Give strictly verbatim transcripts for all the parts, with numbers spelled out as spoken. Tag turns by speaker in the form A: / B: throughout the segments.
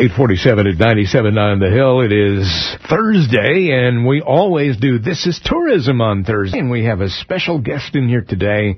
A: eight forty-seven at ninety-seven point nine The Hill. It is Thursday, and we always do This is Tourism on Thursday. And we have a special guest in here today,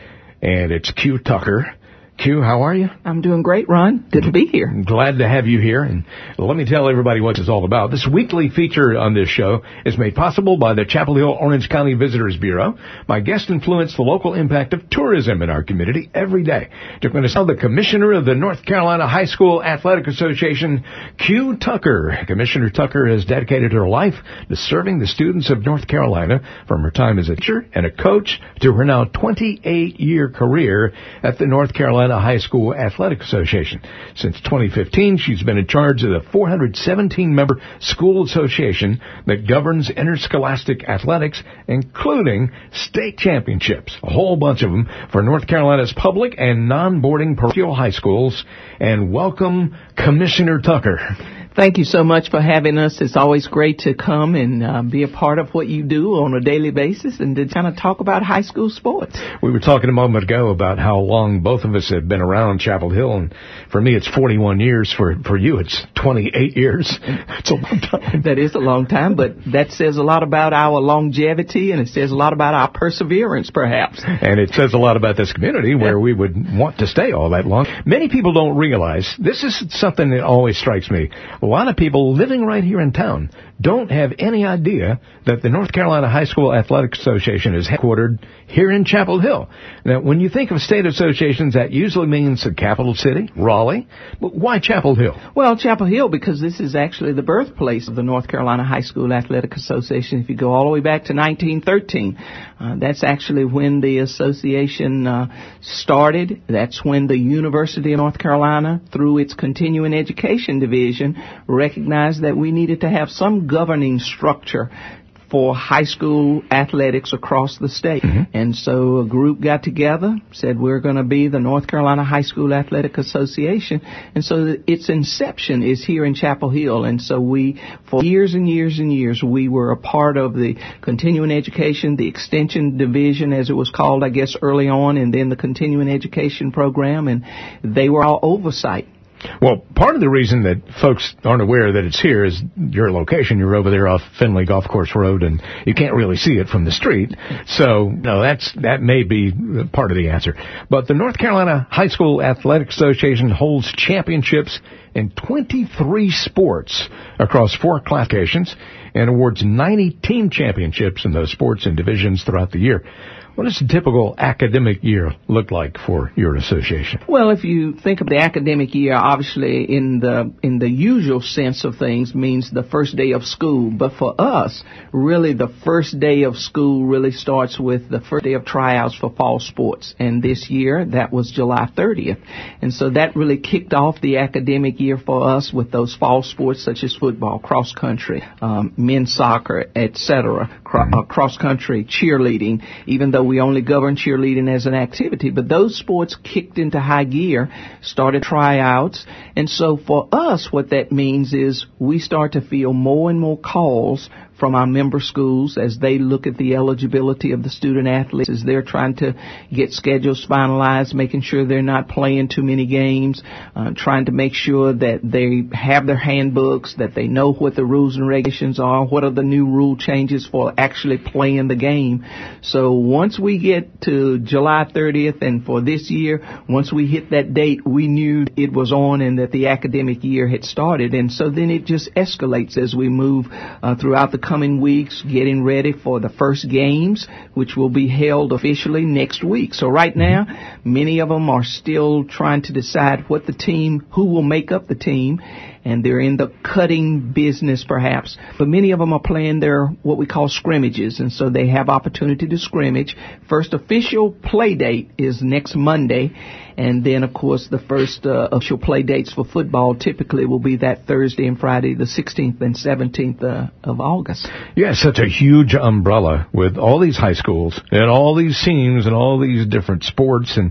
A: and it's Q Tucker. Q, how are you?
B: I'm doing great, Ron. Good to be here.
A: I'm glad to have you here. And let me tell everybody what it's all about. This weekly feature on this show is made possible by the Chapel Hill Orange County Visitors Bureau. My guests influence the local impact of tourism in our community every day. You're going to tell the Commissioner of the North Carolina High School Athletic Association, Q Tucker. Commissioner Tucker has dedicated her life to serving the students of North Carolina from her time as a teacher and a coach to her now twenty-eight-year career at the North Carolina High School Athletic Association. Since twenty fifteen, she's been in charge of the four hundred seventeen member school association that governs interscholastic athletics, including state championships, a whole bunch of them for North Carolina's public and non-boarding parochial high schools. And welcome, Commissioner Tucker.
B: Thank you so much for having us. It's always great to come and uh, be a part of what you do on a daily basis and to kind of talk about high school sports.
A: We were talking a moment ago about how long both of us have been around Chapel Hill, and for me it's forty-one years. For, for you it's twenty-eight years. It's a long time.
B: That is a long time, but that says a lot about our longevity, and it says a lot about our perseverance, perhaps.
A: And it says a lot about this community where we would want to stay all that long. Many people don't realize, this is something that always strikes me, a lot of people living right here in town don't have any idea that the North Carolina High School Athletic Association is headquartered here in Chapel Hill. Now, when you think of state associations, that usually means the capital city, Raleigh. But why Chapel Hill?
B: Well, Chapel Hill, because this is actually the birthplace of the North Carolina High School Athletic Association. If you go all the way back to nineteen thirteen, uh, that's actually when the association uh, started. That's when the University of North Carolina, through its continuing education division, recognized that we needed to have some governing structure for high school athletics across the state. Mm-hmm. And so a group got together, said we're going to be the North Carolina High School Athletic Association. And so its inception is here in Chapel Hill. And so we, for years and years and years, we were a part of the continuing education, the extension division, as it was called, I guess, early on, and then the continuing education program. And they were all oversight.
A: Well, part of the reason that folks aren't aware that it's here is your location. You're over there off Finley Golf Course Road, and you can't really see it from the street. So, no, that's that may be part of the answer. But the North Carolina High School Athletic Association holds championships in twenty-three sports across four classifications and awards ninety team championships in those sports and divisions throughout the year. What does a typical academic year look like for your association?
B: Well, if you think of the academic year, obviously in the in the usual sense of things means the first day of school. But for us, really the first day of school really starts with the first day of tryouts for fall sports. And this year, that was July thirtieth. And so that really kicked off the academic year for us with those fall sports such as football, cross country, um, men's soccer, et cetera, cro- uh, cross country, cheerleading, even though we only govern cheerleading as an activity. But those sports kicked into high gear, started tryouts. And so for us, what that means is we start to feel more and more calls from our member schools as they look at the eligibility of the student athletes, as they're trying to get schedules finalized, making sure they're not playing too many games, uh, trying to make sure that they have their handbooks, that they know what the rules and regulations are, what are the new rule changes for actually playing the game. So once we get to July thirtieth, and for this year, once we hit that date, we knew it was on and that the academic year had started. And so then it just escalates as we move uh, throughout the coming weeks, getting ready for the first games, which will be held officially next week. So right now, many of them are still trying to decide what the team, who will make up the team, and they're in the cutting business perhaps. But many of them are playing their what we call scrimmages, and so they have opportunity to scrimmage. First official play date is next Monday, and then, of course, the first uh, official play dates for football typically will be that Thursday and Friday, the sixteenth and seventeenth uh, of August.
A: Yeah, such a huge umbrella with all these high schools and all these teams and all these different sports. And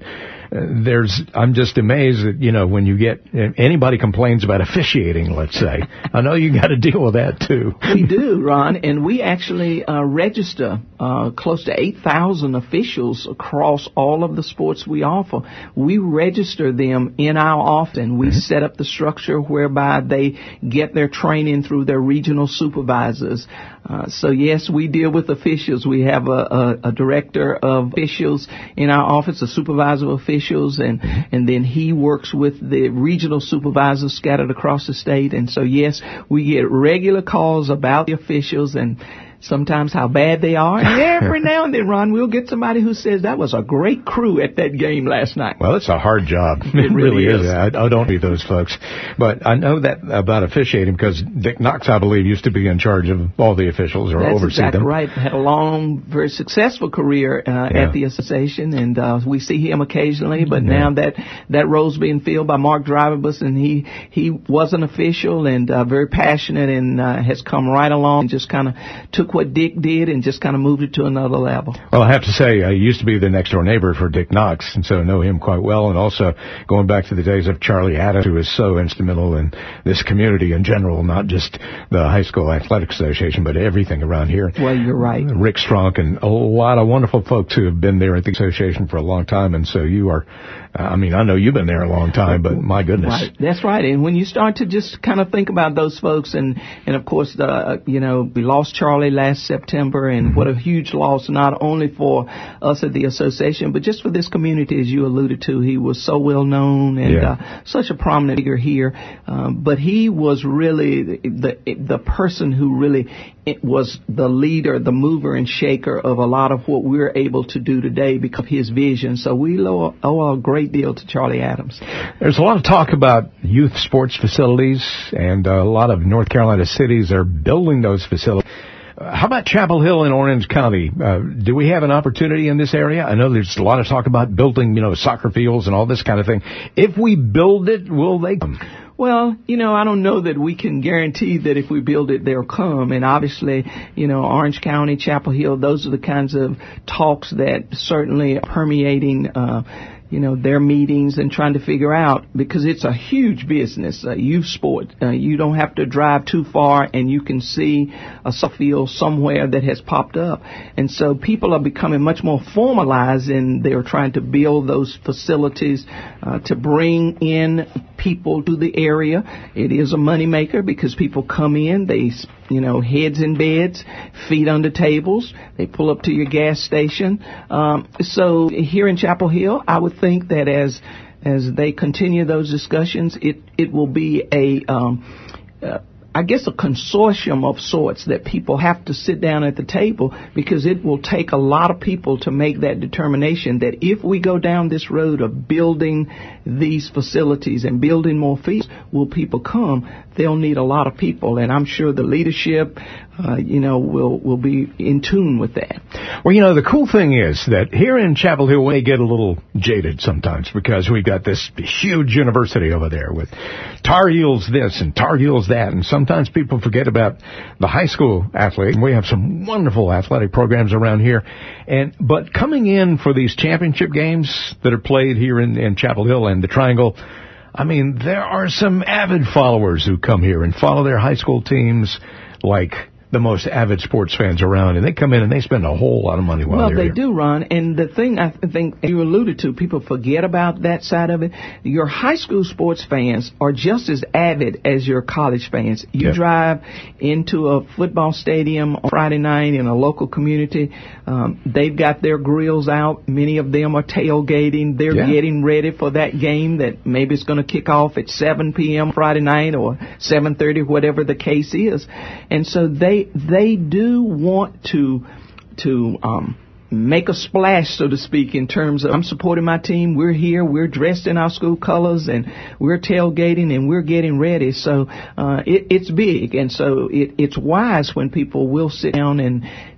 A: uh, there's, I'm just amazed that, you know, when you get, anybody complains about officiating, let's say, I know you got to deal with that too.
B: We do, Ron, and we actually uh, register uh, close to eight thousand officials across all of the sports we offer. We register them in our office, and we mm-hmm. set up the structure whereby they get their training through their regional supervisors. Uh, so yes, we deal with officials. We have a, a, a director of officials in our office, a supervisor of officials, and, mm-hmm. and then he works with the regional supervisors scattered across the state. And so yes, we get regular calls about the officials and sometimes how bad they are. And every now and then, Ron, we'll get somebody who says that was a great crew at that game last night.
A: Well, it's a hard job.
B: It, it really, really is.
A: is. I, I don't be those folks. But I know that about officiating because Dick Knox, I believe, used to be in charge of all the officials or
B: That's
A: oversee
B: exactly
A: them.
B: Right. Had a long, very successful career uh, yeah. at the association, and uh, we see him occasionally. But yeah. now that that role's being filled by Mark Driverbus, and he he was an official and uh, very passionate, and uh, has come right along and just kind of took what Dick did and just kind of moved it to another level.
A: Well, I have to say, I used to be the next door neighbor for Dick Knox, and so I know him quite well. And also going back to the days of Charlie Adams, who was so instrumental in this community in general, not just the High School Athletic Association, but everything around here.
B: Well, you're right.
A: Rick Strunk and a lot of wonderful folks who have been there at the association for a long time. And so you are, I mean, I know you've been there a long time, but my goodness.
B: Right. That's right. And when you start to just kind of think about those folks, and, and of course, the, you know, we lost Charlie last September, and mm-hmm. what a huge loss, not only for us at the association, but just for this community, as you alluded to. He was so well known and yeah. uh, such a prominent figure here. Um, but he was really the, the, the person who really it was the leader, the mover and shaker of a lot of what we're able to do today because of his vision. So we owe, owe a great deal to Charlie Adams.
A: There's a lot of talk about youth sports facilities, and a lot of North Carolina cities are building those facilities. How about Chapel Hill in Orange County? Uh, do we have an opportunity in this area? I know there's a lot of talk about building, you know, soccer fields and all this kind of thing. If we build it, will they come?
B: Well, you know, I don't know that we can guarantee that if we build it, they'll come. And obviously, you know, Orange County, Chapel Hill, those are the kinds of talks that certainly are permeating uh you know, their meetings and trying to figure out, because it's a huge business, uh, youth sport. Uh, you don't have to drive too far and you can see a soccer field somewhere that has popped up. And so people are becoming much more formalized, and they're trying to build those facilities uh, to bring in people to the area. It is a moneymaker because people come in, they, you know, heads in beds, feet under tables. They pull up to your gas station. Um, so here in Chapel Hill, I would think that as as they continue those discussions, it it will be a um, uh, I guess a consortium of sorts that people have to sit down at the table, because it will take a lot of people to make that determination that if we go down this road of building these facilities and building more fields, will people come? They'll need a lot of people, and I'm sure the leadership, uh, you know, will will be in tune with that.
A: Well, you know, the cool thing is that here in Chapel Hill, we get a little jaded sometimes because we've got this huge university over there with Tar Heels this and Tar Heels that, and sometimes people forget about the high school athlete. We have some wonderful athletic programs around here, and but coming in for these championship games that are played here in, in Chapel Hill and the Triangle, I mean, there are some avid followers who come here and follow their high school teams like the most avid sports fans around, and they come in and they spend a whole lot of money while
B: well,
A: they're
B: they
A: here.
B: do, Ron. And the thing I think you alluded to, people forget about that side of it. Your high school sports fans are just as avid as your college fans. You yeah. drive into a football stadium on Friday night in a local community. Um, they've got their grills out. Many of them are tailgating. They're yeah. getting ready for that game that maybe it's going to kick off at seven p.m. Friday night or seven thirty, whatever the case is. And so they they do want to to um make a splash, so to speak, in terms of I'm supporting my team, we're here, we're dressed in our school colors, and we're tailgating and we're getting ready. So uh it, it's big, and so it, it's wise when people will sit down and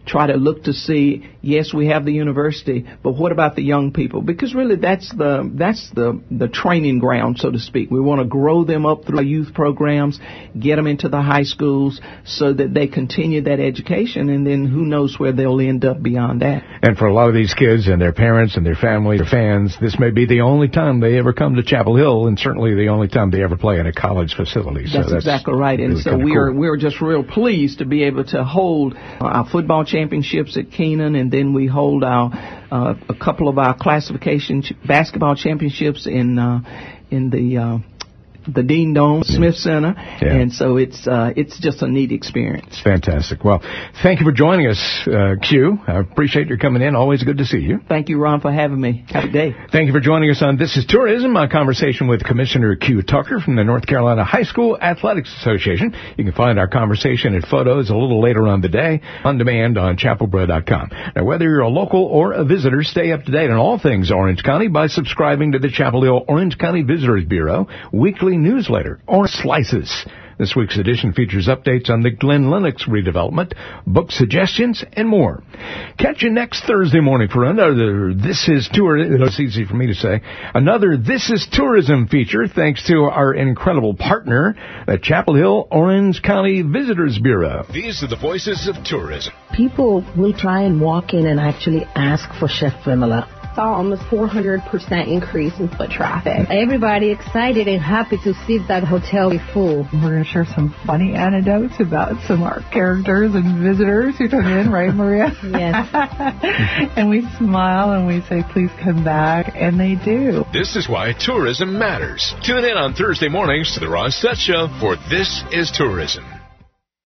B: try to look to see, yes, we have the university, but what about the young people? Because really that's the that's the, the training ground, so to speak. We want to grow them up through our youth programs, get them into the high schools so that they continue that education, and then who knows where they'll end up beyond that.
A: And for a lot of these kids and their parents and their families, their fans, this may be the only time they ever come to Chapel Hill, and certainly the only time they ever play in a college facility. So
B: that's, that's exactly right. And
A: really
B: so we
A: cool.
B: are we're just real pleased to be able to hold our football championships at Keenan, and then we hold our uh, a couple of our classification ch- basketball championships in uh, in the uh, the Dean Dome Smith Center, yeah. and so it's uh, it's just a neat experience.
A: It's fantastic. Well, thank you for joining us, uh, Q. I appreciate your coming in. Always good to see you.
B: Thank you, Ron, for having me. Have a good day.
A: Thank you for joining us on This is Tourism, my conversation with Commissioner Q Tucker from the North Carolina High School Athletics Association. You can find our conversation and photos a little later on the day on demand on chapel boro dot com. Now, whether you're a local or a visitor, stay up to date on all things Orange County by subscribing to the Chapel Hill Orange County Visitors Bureau weekly newsletter, Orange Slices. This week's edition features updates on the Glen Lennox redevelopment, book suggestions, and more. Catch you next Thursday morning for another This is Tourism. It's easy for me to say. Another This is Tourism feature, thanks to our incredible partner, the Chapel Hill Orange County Visitors Bureau. These are the voices of tourism.
C: People will try and walk in and actually ask for Chef Vimala.
D: Saw almost four hundred percent increase in foot traffic.
E: Everybody excited and happy to see that hotel be full.
F: We're going to share some funny anecdotes about some of our characters and visitors who come in, right, Maria?
E: Yes.
F: And we smile and we say, please come back, and they do.
A: This is why tourism matters. Tune in on Thursday mornings to the Ron Stutz Show for This is Tourism.